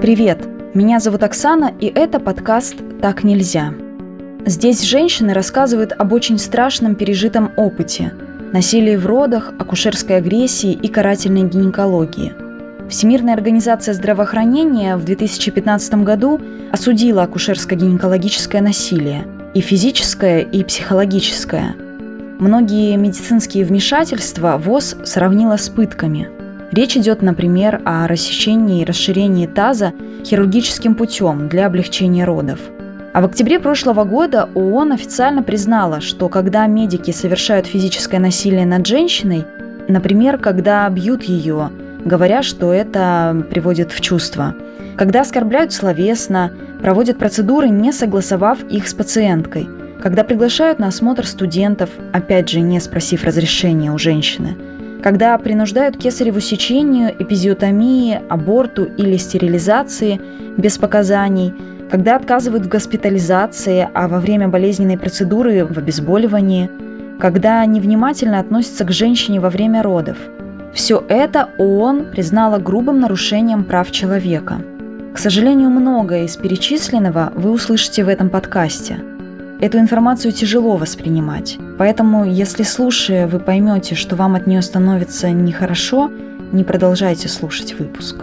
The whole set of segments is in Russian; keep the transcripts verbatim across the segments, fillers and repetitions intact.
Привет! Меня зовут Оксана, и это подкаст «Так нельзя». Здесь женщины рассказывают об очень страшном пережитом опыте – насилии в родах, акушерской агрессии и карательной гинекологии. Всемирная организация здравоохранения в две тысячи пятнадцатом году осудила акушерско-гинекологическое насилие – и физическое, и психологическое. Многие медицинские вмешательства ВОЗ сравнила с пытками. Речь идет, например, о рассечении и расширении таза хирургическим путем для облегчения родов. А в октябре прошлого года ООН официально признала, что когда медики совершают физическое насилие над женщиной, например, когда бьют ее, говоря, что это приводит в чувство, когда оскорбляют словесно, проводят процедуры, не согласовав их с пациенткой, когда приглашают на осмотр студентов, опять же, не спросив разрешения у женщины, когда принуждают к кесареву сечению, эпизиотомии, аборту или стерилизации без показаний, когда отказывают в госпитализации, а во время болезненной процедуры в обезболивании, когда невнимательно относятся к женщине во время родов. Все это ООН признала грубым нарушением прав человека. К сожалению, многое из перечисленного вы услышите в этом подкасте. Эту информацию тяжело воспринимать, поэтому, если слушая, вы поймете, что вам от нее становится нехорошо, не продолжайте слушать выпуск.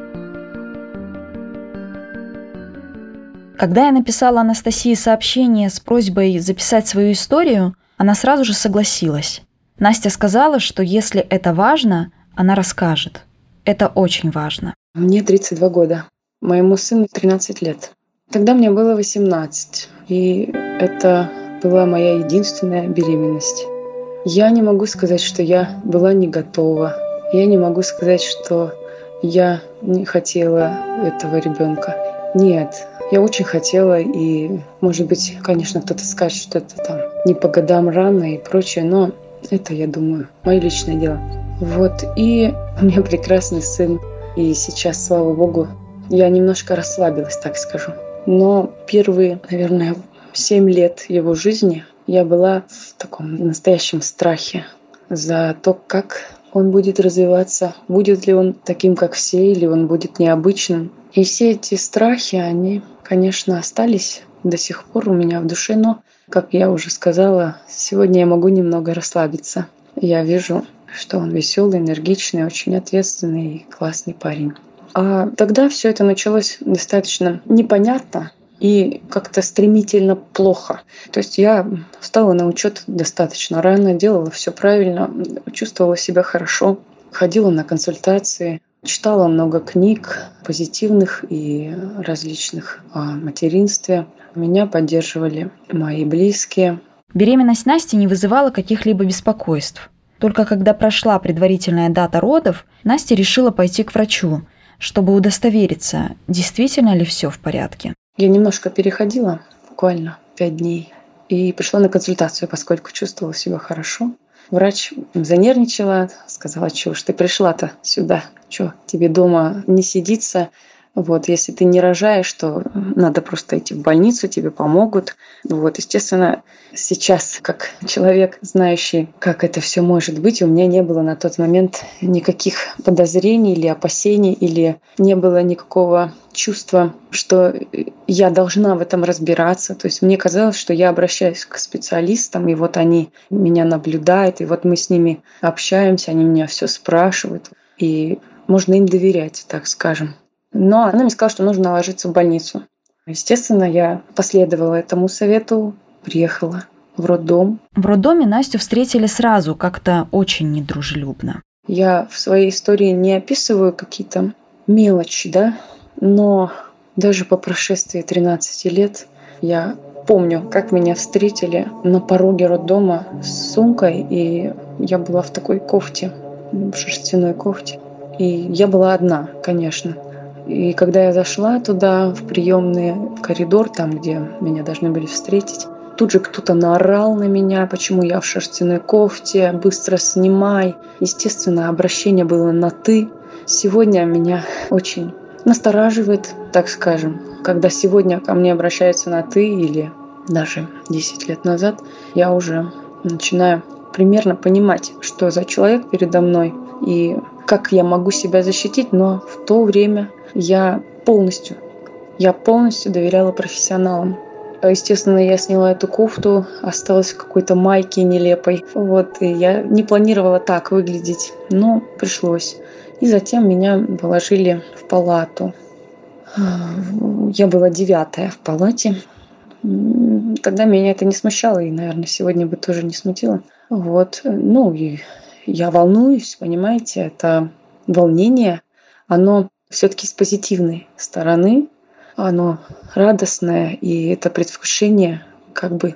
Когда я написала Анастасии сообщение с просьбой записать свою историю, она сразу же согласилась. Настя сказала, что если это важно, она расскажет. Это очень важно. Мне тридцать два года. Моему сыну тринадцать лет. Тогда мне было восемнадцать, и это была моя единственная беременность. Я не могу сказать, что я была не готова. Я не могу сказать, что я не хотела этого ребенка. Нет, я очень хотела, и, может быть, конечно, кто-то скажет, что это там не по годам рано и прочее, но это, я думаю, мое личное дело. Вот, и у меня прекрасный сын, и сейчас, слава богу, я немножко расслабилась, так скажу. Но первые, наверное, семь лет его жизни я была в таком настоящем страхе за то, как он будет развиваться, будет ли он таким, как все, или он будет необычным. И все эти страхи, они, конечно, остались до сих пор у меня в душе, но, как я уже сказала, сегодня я могу немного расслабиться. Я вижу, что он веселый, энергичный, очень ответственный и классный парень. А тогда все это началось достаточно непонятно и как-то стремительно плохо. То есть я встала на учет достаточно рано, делала все правильно, чувствовала себя хорошо, ходила на консультации, читала много книг позитивных и различных о материнстве. Меня поддерживали мои близкие. Беременность Насти не вызывала каких-либо беспокойств. Только когда прошла предварительная дата родов, Настя решила пойти к врачу, чтобы удостовериться, действительно ли все в порядке. Я немножко переходила, буквально пять дней, и пришла на консультацию, поскольку чувствовала себя хорошо. Врач занервничала, сказала: чего ж ты пришла-то сюда, что тебе дома не сидится. Вот, если ты не рожаешь, то надо просто идти в больницу, тебе помогут. Вот, естественно, сейчас, как человек, знающий, как это все может быть, у меня не было на тот момент никаких подозрений или опасений, или не было никакого чувства, что я должна в этом разбираться. То есть мне казалось, что я обращаюсь к специалистам, и вот они меня наблюдают, и вот мы с ними общаемся, они меня все спрашивают, и можно им доверять, так скажем. Но она мне сказала, что нужно ложиться в больницу. Естественно, я последовала этому совету, приехала в роддом. В роддоме Настю встретили сразу, как-то очень недружелюбно. Я в своей истории не описываю какие-то мелочи, да, но даже по прошествии тринадцати лет я помню, как меня встретили на пороге роддома с сумкой, и я была в такой кофте, в шерстяной кофте. И я была одна, конечно. И когда я зашла туда, в приемный коридор, там, где меня должны были встретить, тут же кто-то наорал на меня, почему я в шерстяной кофте, быстро снимай. Естественно, обращение было на «ты». Сегодня меня очень настораживает, так скажем, когда сегодня ко мне обращаются на «ты» или даже десять лет назад, я уже начинаю примерно понимать, что за человек передо мной и как я могу себя защитить, но в то время я полностью. Я полностью доверяла профессионалам. Естественно, я сняла эту кофту, осталась в какой-то майке нелепой. Вот, и я не планировала так выглядеть, но пришлось. И затем меня положили в палату. Я была девятая в палате. Тогда меня это не смущало, и, наверное, сегодня бы тоже не смутило. Вот. Ну, и я волнуюсь, понимаете, это волнение, оно все-таки с позитивной стороны, оно радостное, и это предвкушение, как бы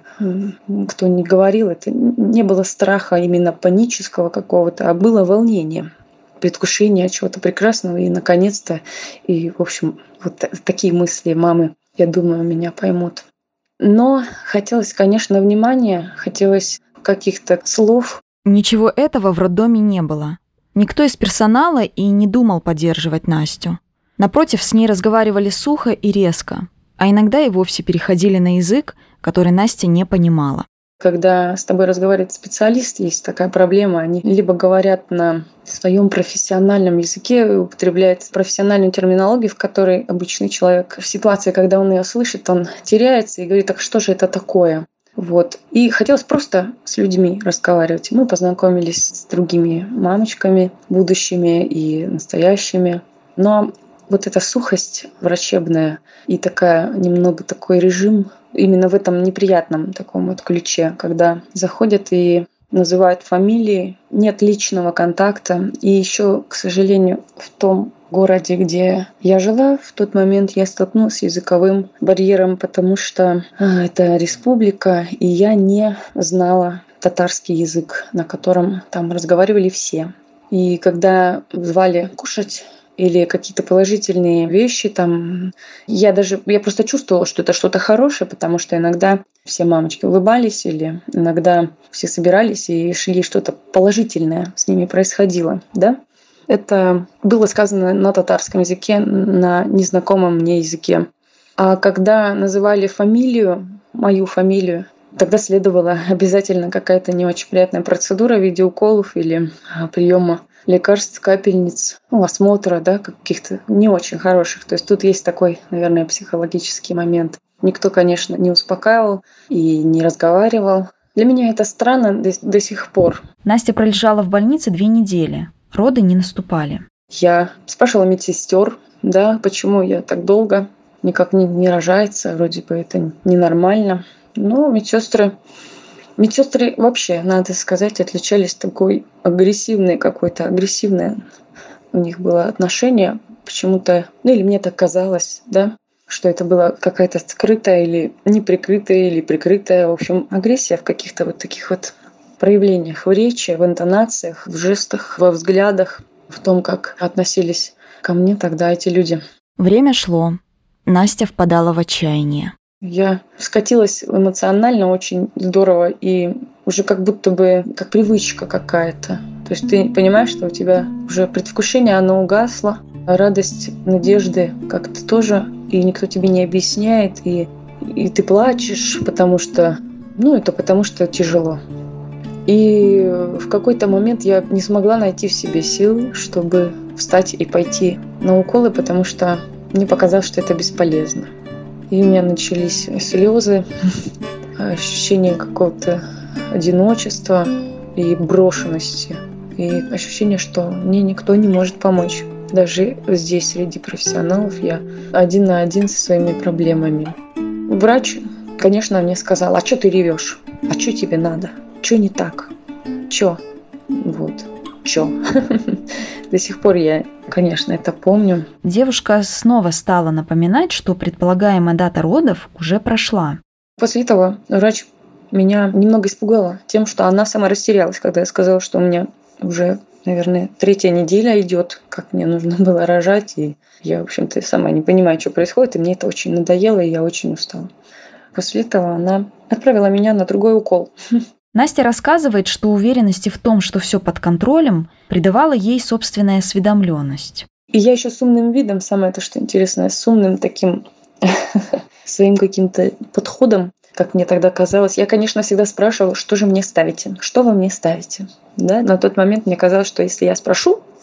кто ни говорил, это не было страха именно панического какого-то, а было волнение, предвкушение чего-то прекрасного, и наконец-то, и, в общем, вот такие мысли мамы, я думаю, меня поймут. Но хотелось, конечно, внимания, хотелось каких-то слов. Ничего этого в роддоме не было. Никто из персонала и не думал поддерживать Настю. Напротив, с ней разговаривали сухо и резко, а иногда и вовсе переходили на язык, который Настя не понимала. Когда с тобой разговаривает специалист, есть такая проблема. Они либо говорят на своем профессиональном языке, употребляют профессиональную терминологию, в которой обычный человек в ситуации, когда он ее слышит, он теряется и говорит: так что же это такое? Вот. И хотелось просто с людьми разговаривать. Мы познакомились с другими мамочками, будущими и настоящими. Но вот эта сухость врачебная и такая немного такой режим именно в этом неприятном таком вот ключе, когда заходят и называют фамилии, нет личного контакта. И еще, к сожалению, в том городе, где я жила, в тот момент я столкнулась с языковым барьером, потому что а, это республика, и я не знала татарский язык, на котором там разговаривали все. И когда звали кушать или какие-то положительные вещи, там, я даже, я просто чувствовала, что это что-то хорошее, потому что иногда все мамочки улыбались, или иногда все собирались и шли, что-то положительное с ними происходило, да. Это было сказано на татарском языке, на незнакомом мне языке. А когда называли фамилию, мою фамилию, тогда следовала обязательно какая-то не очень приятная процедура в виде уколов или приема лекарств, капельниц, ну, осмотра, да, каких-то не очень хороших. То есть тут есть такой, наверное, психологический момент. Никто, конечно, не успокаивал и не разговаривал. Для меня это странно до, до сих пор. Настя пролежала в больнице две недели. Роды не наступали. Я спрашивала медсестер, да, почему я так долго, никак не, не рожается, вроде бы это ненормально. Но медсестры, медсестры вообще, надо сказать, отличались такой агрессивной какой-то, агрессивное у них было отношение. Почему-то, ну или мне так казалось, да, что это была какая-то скрытая или неприкрытая, или прикрытая, в общем, агрессия в каких-то вот таких вот проявлениях в речи, в интонациях, в жестах, во взглядах, в том, как относились ко мне тогда эти люди. Время шло. Настя впадала в отчаяние. Я скатилась эмоционально очень здорово, и уже как будто бы как привычка какая-то. То есть ты понимаешь, что у тебя уже предвкушение, оно угасло, радость, надежды как-то тоже, и никто тебе не объясняет, и, и ты плачешь, потому что, ну, это потому что тяжело. И в какой-то момент я не смогла найти в себе сил, чтобы встать и пойти на уколы, потому что мне показалось, что это бесполезно. И у меня начались слезы, ощущение какого-то одиночества и брошенности. И ощущение, что мне никто не может помочь. Даже здесь, среди профессионалов, я один на один со своими проблемами. Врач, конечно, мне сказал: а что ты ревешь? А что тебе надо? Что не так? Чё? Вот. Чё? До сих пор я, конечно, это помню. Девушка снова стала напоминать, что предполагаемая дата родов уже прошла. После этого врач меня немного испугала тем, что она сама растерялась, когда я сказала, что у меня уже, наверное, третья неделя идет, как мне нужно было рожать. И я, в общем-то, сама не понимаю, что происходит, и мне это очень надоело, и я очень устала. После этого она отправила меня на другой укол. Настя рассказывает, что уверенности в том, что все под контролем, придавала ей собственная осведомленность. И я еще с умным видом, самое то, что интересное, с умным таким своим каким-то подходом, как мне тогда казалось. Я, конечно, всегда спрашивала, что же мне ставите, что вы мне ставите. Да? На тот момент мне казалось, что если я спрошу,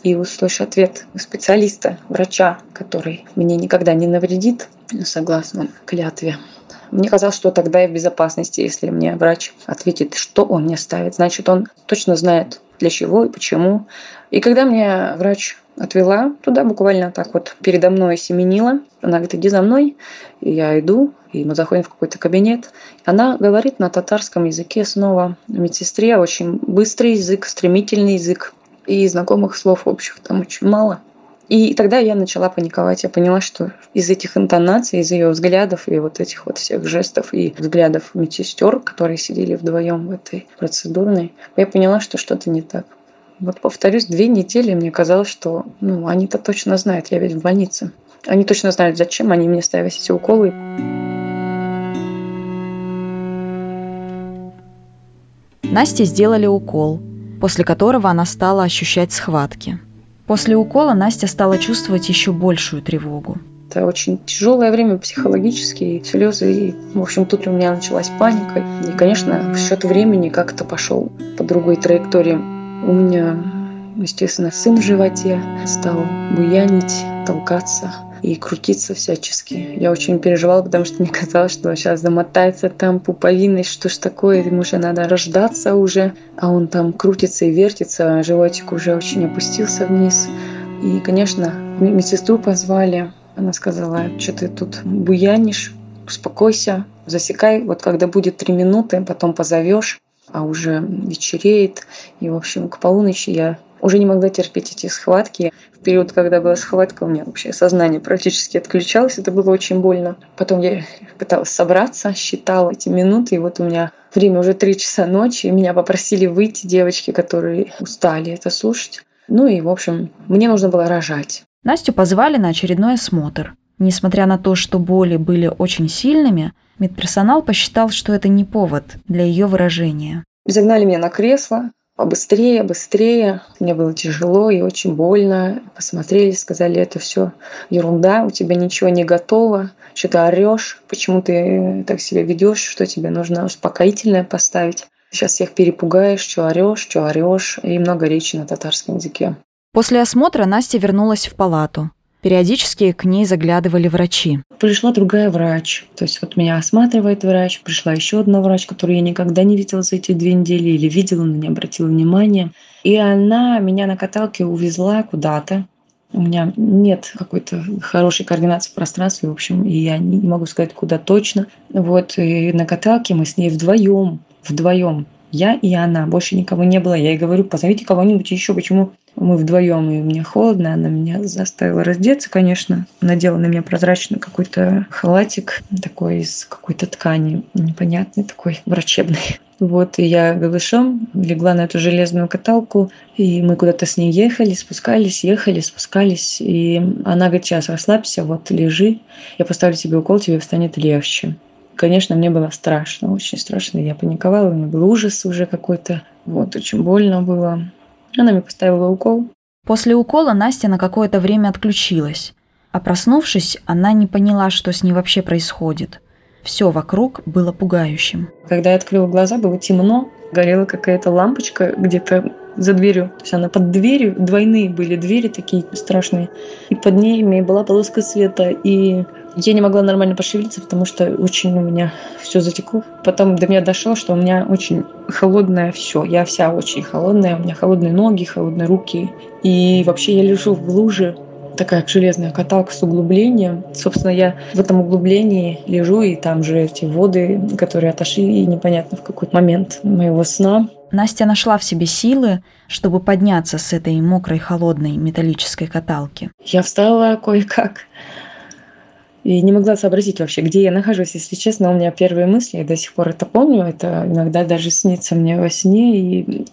и услышь ответ специалиста, врача, который мне никогда не навредит, согласно клятве. Мне казалось, что тогда я в безопасности, если мне врач ответит, что он мне ставит. Значит, он точно знает, для чего и почему. И когда мне врач отвела туда, буквально так вот передо мной семенила, она говорит: иди за мной. И я иду, и мы заходим в какой-то кабинет. Она говорит на татарском языке снова медсестре, очень быстрый язык, стремительный язык. И знакомых слов общих там очень мало. И тогда я начала паниковать. Я поняла, что из этих интонаций, из ее взглядов и вот этих вот всех жестов и взглядов медсестер, которые сидели вдвоем в этой процедурной, я поняла, что что-то не так. Вот повторюсь, две недели мне казалось, что ну, они-то точно знают, я ведь в больнице. Они точно знают, зачем они мне ставят эти уколы. Насте сделали укол, после которого она стала ощущать схватки. После укола Настя стала чувствовать еще большую тревогу. Это очень тяжелое время психологически, и слезы. И, в общем, тут у меня началась паника. И, конечно, счет времени как-то пошел по другой траектории. У меня, естественно, сын в животе стал буянить, толкаться и крутиться всячески. Я очень переживала, потому что мне казалось, что сейчас замотается там пуповиной, что ж такое, ему же надо рождаться уже, а он там крутится и вертится, а животик уже очень опустился вниз. И, конечно, медсестру позвали. Она сказала: что ты тут буянишь, успокойся, засекай, вот когда будет три минуты, потом позовешь, а уже вечереет. И, в общем, к полуночи я уже не могла терпеть эти схватки. В период, когда была схватка, у меня вообще сознание практически отключалось. Это было очень больно. Потом я пыталась собраться, считала эти минуты. И вот у меня время уже три часа ночи. И меня попросили выйти девочки, которые устали это слушать. Ну и, в общем, мне нужно было рожать. Настю позвали на очередной осмотр. Несмотря на то, что боли были очень сильными, медперсонал посчитал, что это не повод для ее выражения. Загнали меня на кресло. Побыстрее, быстрее. Мне было тяжело и очень больно. Посмотрели, сказали: это все ерунда, у тебя ничего не готово, что ты орешь, почему ты так себя ведешь, что тебе нужно успокоительное поставить. Сейчас всех перепугаешь, что орешь, что орешь. И много речи на татарском языке. После осмотра Настя вернулась в палату. Периодически к ней заглядывали врачи. Пришла другая врач. То есть вот меня осматривает врач. Пришла еще одна врач, которую я никогда не видела за эти две недели. Или видела, но не обратила внимания. И она меня на каталке увезла куда-то. У меня нет какой-то хорошей координации в пространстве, в общем, и я не могу сказать, куда точно. Вот, и на каталке мы с ней вдвоем, вдвоем. Я и она, больше никого не было. Я ей говорю: позовите кого-нибудь еще, почему мы вдвоем, и мне холодно. Она меня заставила раздеться, конечно. Надела на меня прозрачный какой-то халатик, такой из какой-то ткани, непонятный такой, врачебный. Вот, и я голышом легла на эту железную каталку, и мы куда-то с ней ехали, спускались, ехали, спускались. И она говорит: сейчас расслабься, вот лежи, я поставлю тебе укол, тебе станет легче. Конечно, мне было страшно, очень страшно. Я паниковала, у меня был ужас уже какой-то. Вот, очень больно было. Она мне поставила укол. После укола Настя на какое-то время отключилась. А проснувшись, она не поняла, что с ней вообще происходит. Все вокруг было пугающим. Когда я открыла глаза, было темно. Горела какая-то лампочка где-то за дверью. То есть она под дверью. Двойные были двери такие страшные. И под ними была полоска света. И я не могла нормально пошевелиться, потому что очень у меня все затекло. Потом до меня дошло, что у меня очень холодное все. Я вся очень холодная. У меня холодные ноги, холодные руки. И вообще я лежу в луже. Такая железная каталка с углублением. Собственно, я в этом углублении лежу, и там же эти воды, которые отошли, и непонятно в какой момент моего сна. Настя нашла в себе силы, чтобы подняться с этой мокрой, холодной металлической каталки. Я встала кое-как и не могла сообразить вообще, где я нахожусь. Если честно, у меня первые мысли, я до сих пор это помню, это иногда даже снится мне во сне, и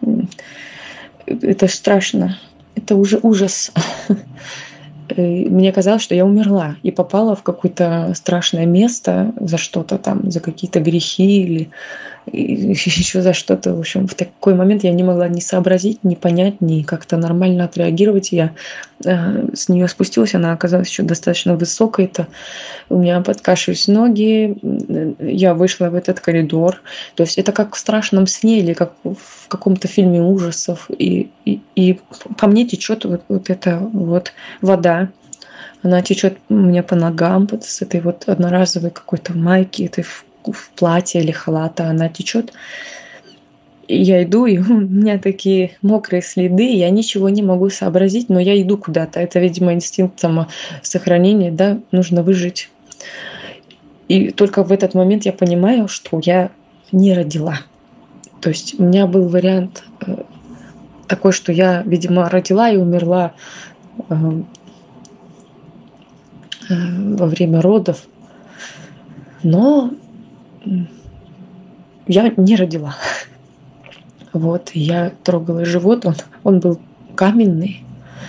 это страшно. Это уже ужас. Мне казалось, что я умерла и попала в какое-то страшное место за что-то там, за какие-то грехи или и еще за что-то. В общем, в такой момент я не могла ни сообразить, ни понять, ни как-то нормально отреагировать. Я э, с нее спустилась, она оказалась еще достаточно высокой. Это у меня подкашивались ноги, я вышла в этот коридор. То есть это как в страшном сне или как в каком-то фильме ужасов. И, и, и по мне течет вот, вот эта вот вода. Она течет мне по ногам вот с этой вот одноразовой какой-то майки, этой в, в платье или халата. Она течет. И я иду, и у меня такие мокрые следы, я ничего не могу сообразить, но я иду куда-то. Это, видимо, инстинкт самосохранения, да, нужно выжить. И только в этот момент я понимаю, что я не родила. То есть у меня был вариант такой, что я, видимо, родила и умерла во время родов, но я не родила. Вот, я трогала живот, он, он был каменный,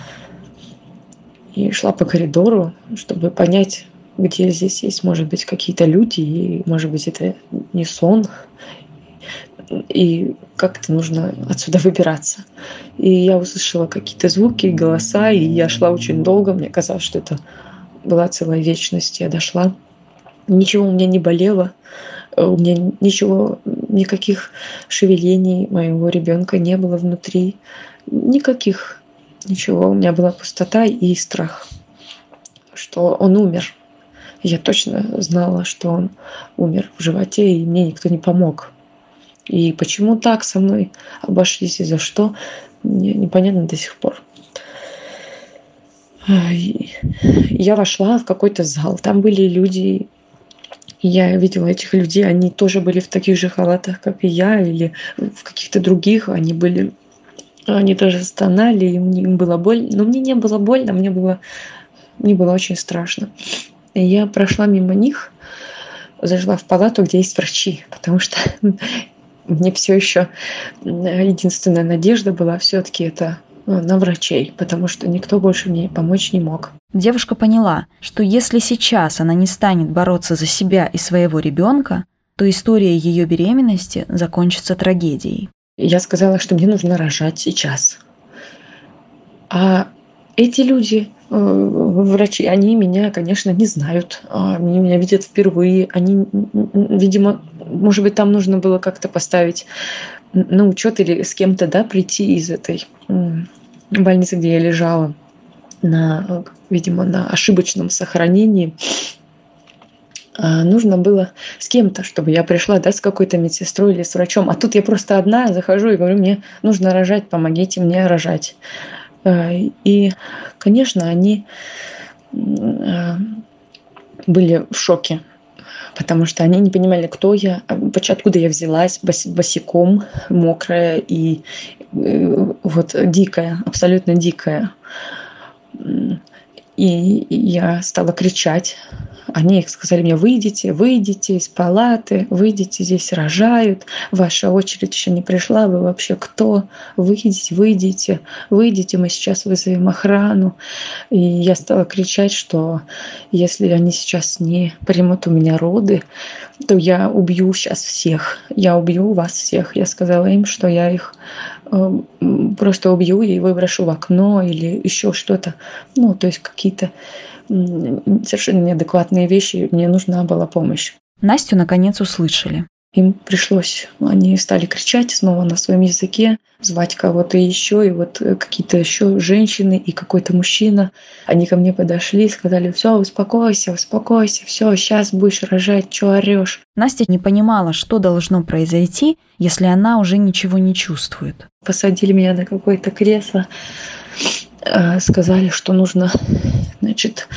и шла по коридору, чтобы понять, где здесь есть, может быть, какие-то люди, и, может быть, это не сон, и как-то нужно отсюда выбираться. И я услышала какие-то звуки, голоса, и я шла очень долго, мне казалось, что это была целая вечность, я дошла. Ничего у меня не болело, у меня ничего, никаких шевелений моего ребенка не было внутри, никаких, ничего. У меня была пустота и страх, что он умер. Я точно знала, что он умер в животе, и мне никто не помог. И почему так со мной обошлись и за что, мне непонятно до сих пор. Я вошла в какой-то зал, там были люди, я видела этих людей, они тоже были в таких же халатах, как и я, или в каких-то других, они были, они тоже стонали, им было больно, но мне не было больно, мне было, мне было очень страшно. И я прошла мимо них, зашла в палату, где есть врачи, потому что мне все еще единственная надежда была все-таки это на врачей, потому что никто больше мне помочь не мог. Девушка поняла, что если сейчас она не станет бороться за себя и своего ребенка, то история ее беременности закончится трагедией. Я сказала, что мне нужно рожать сейчас. А эти люди, врачи, они меня, конечно, не знают. Они меня видят впервые. Они, видимо, может быть, там нужно было как-то поставить на учет или с кем-то, да, прийти из этой больницы, где я лежала, на, видимо, на ошибочном сохранении. Нужно было с кем-то, чтобы я пришла, да, с какой-то медсестрой или с врачом. А тут я просто одна захожу и говорю, мне нужно рожать, помогите мне рожать. И, конечно, они были в шоке, потому что они не понимали, кто я, откуда я взялась, босиком, мокрая и вот дикая, абсолютно дикая. И я стала кричать. Они сказали мне, выйдите, выйдите из палаты, выйдите, здесь рожают, ваша очередь еще не пришла, вы вообще кто? Выйдите, выйдите, выйдите, мы сейчас вызовем охрану. И я стала кричать, что если они сейчас не примут у меня роды, то я убью сейчас всех, я убью вас всех. Я сказала им, что я их просто убью и выброшу в окно или еще что-то. Ну, то есть какие-то совершенно неадекватные вещи, мне нужна была помощь. Настю, наконец, услышали. Им пришлось, они стали кричать снова на своем языке, звать кого-то еще, и вот какие-то еще женщины и какой-то мужчина. Они ко мне подошли и сказали, все, успокойся, успокойся, все, сейчас будешь рожать, что орешь. Настя не понимала, что должно произойти, если она уже ничего не чувствует. Посадили меня на какое-то кресло, сказали, что нужно, значит,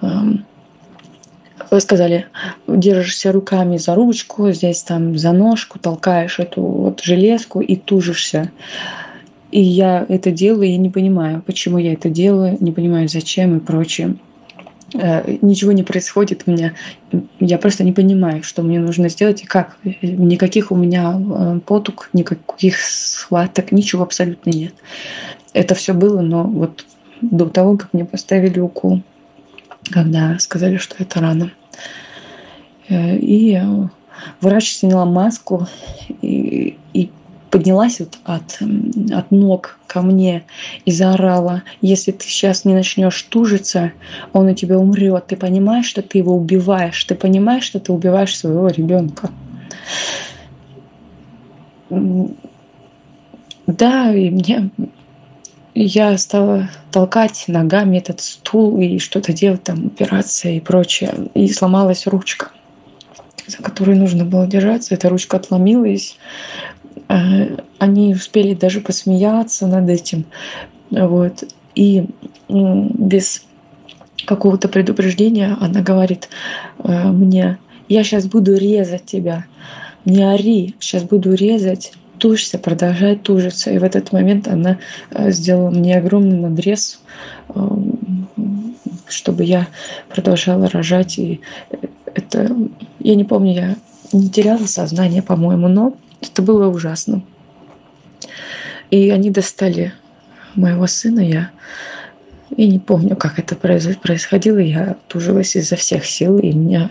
сказали, держишься руками за ручку, здесь там за ножку, толкаешь эту вот железку и тужишься. И я это делаю, и не понимаю, почему я это делаю, не понимаю, зачем и прочее. Ничего не происходит у меня. Я просто не понимаю, что мне нужно сделать и как. Никаких у меня потуг, никаких схваток, ничего абсолютно нет. Это все было, но вот до того, как мне поставили укол, когда сказали, что это рана. И врач сняла маску и, и поднялась вот от, от ног ко мне и заорала: если ты сейчас не начнешь тужиться, он у тебя умрет. Ты понимаешь, что ты его убиваешь? Ты понимаешь, что ты убиваешь своего ребенка? Да, и мне... Я стала толкать ногами этот стул и что-то делать, там, упираться и прочее. И сломалась ручка, за которую нужно было держаться. Эта ручка отломилась. Они успели даже посмеяться над этим. Вот. И без какого-то предупреждения она говорит мне: я сейчас буду резать тебя. Не ори, сейчас буду резать. Тужься, продолжай тужиться. И в этот момент она сделала мне огромный надрез, чтобы я продолжала рожать. И это, я не помню, я не теряла сознание, по-моему, но это было ужасно. И они достали моего сына. Я, я не помню, как это происходило. Я тужилась изо всех сил, и меня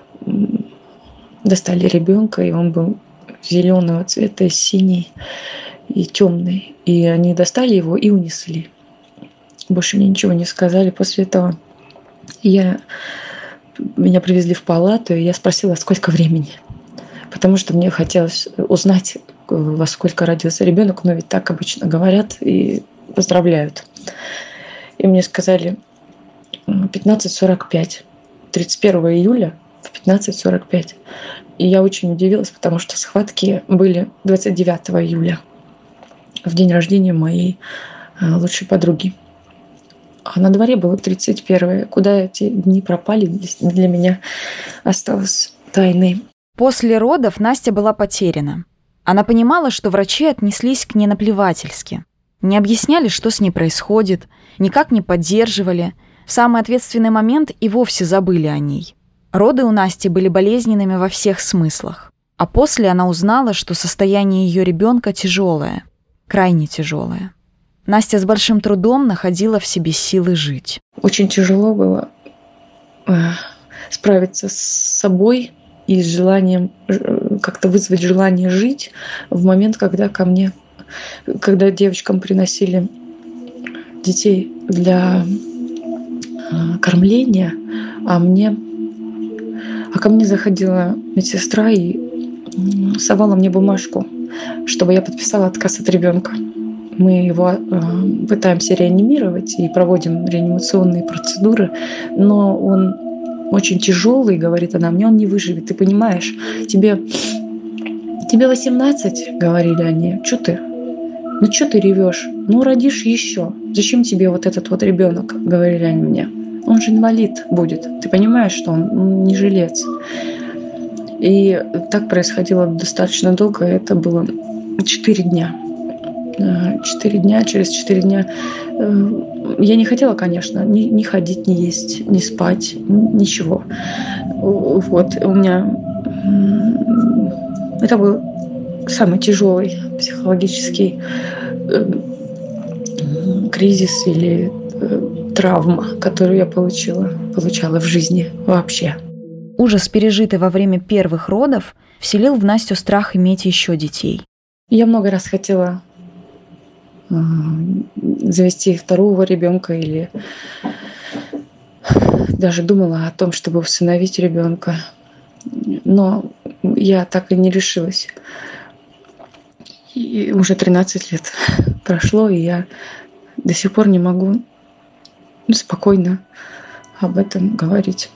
достали ребенка, и он был зеленого цвета, синий и темный. И они достали его и унесли. Больше мне ничего не сказали после этого. Я... Меня привезли в палату, и я спросила, сколько времени. Потому что мне хотелось узнать, во сколько родился ребенок, но ведь так обычно говорят и поздравляют. И мне сказали пятнадцать сорок пять. тридцать первого июля в пятнадцать сорок пять. И я очень удивилась, потому что схватки были двадцать девятого июля, в день рождения моей лучшей подруги. А на дворе было тридцать первое. Куда эти дни пропали, для меня осталось тайной. После родов Настя была потеряна. Она понимала, что врачи отнеслись к ней наплевательски. Не объясняли, что с ней происходит, никак не поддерживали. В самый ответственный момент и вовсе забыли о ней. Роды у Насти были болезненными во всех смыслах. А после она узнала, что состояние ее ребенка тяжелое, крайне тяжелое. Настя с большим трудом находила в себе силы жить. Очень тяжело было справиться с собой и с желанием, как-то вызвать желание жить в момент, когда ко мне, когда девочкам приносили детей для кормления, а мне А ко мне заходила медсестра и совала мне бумажку, чтобы я подписала отказ от ребенка. Мы его э, пытаемся реанимировать и проводим реанимационные процедуры, но он очень тяжелый, говорит она, мне он не выживет. Ты понимаешь, тебе, тебе восемнадцать, говорили они, что ты? Ну что ты ревешь? Ну родишь еще. Зачем тебе вот этот вот ребенок, говорили они мне. Он же инвалид будет. Ты понимаешь, что он не жилец. И так происходило достаточно долго. Это было четыре дня. Четыре дня. Через четыре дня я не хотела, конечно, ни, ни ходить, ни есть, ни спать, ничего. Вот. У меня... Это был самый тяжелый психологический кризис или травма, которую я получила, получала в жизни вообще. Ужас, пережитый во время первых родов, вселил в Настю страх иметь еще детей. Я много раз хотела э, завести второго ребенка или даже думала о том, чтобы усыновить ребенка, но я так и не решилась. И уже тринадцать лет прошло, и я до сих пор не могу спокойно об этом говорить.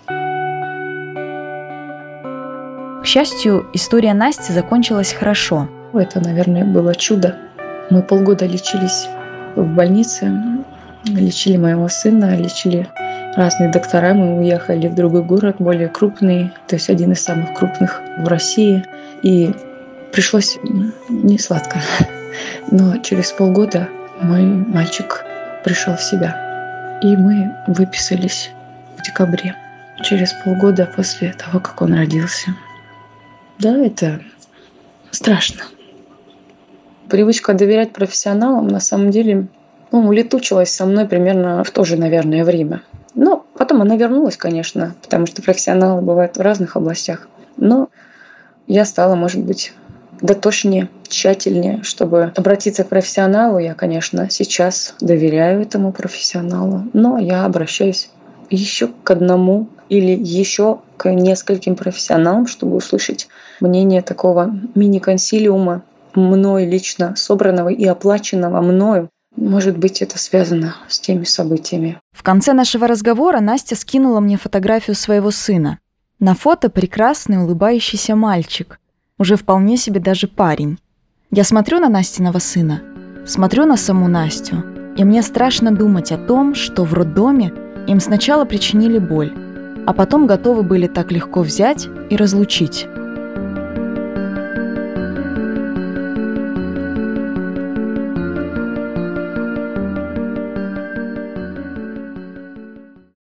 К счастью, история Насти закончилась хорошо. Это, наверное, было чудо. Мы полгода лечились в больнице, лечили моего сына, лечили разные доктора. Мы уехали в другой город, более крупный, то есть один из самых крупных в России. И пришлось не сладко. Но через полгода мой мальчик пришел в себя. И мы выписались в декабре, через полгода после того, как он родился. Да, это страшно. Привычка доверять профессионалам на самом деле ну, улетучилась со мной примерно в то же, наверное, время. Но потом она вернулась, конечно, потому что профессионалы бывают в разных областях. Но я стала, может быть, дотошнее, тщательнее, чтобы обратиться к профессионалу. Я, конечно, сейчас доверяю этому профессионалу, но я обращаюсь еще к одному или еще к нескольким профессионалам, чтобы услышать мнение такого мини-консилиума, мной лично собранного и оплаченного мною. Может быть, это связано с теми событиями. В конце нашего разговора Настя скинула мне фотографию своего сына. На фото прекрасный улыбающийся мальчик, уже вполне себе даже парень. Я смотрю на Настиного сына, смотрю на саму Настю, и мне страшно думать о том, что в роддоме им сначала причинили боль, а потом готовы были так легко взять и разлучить.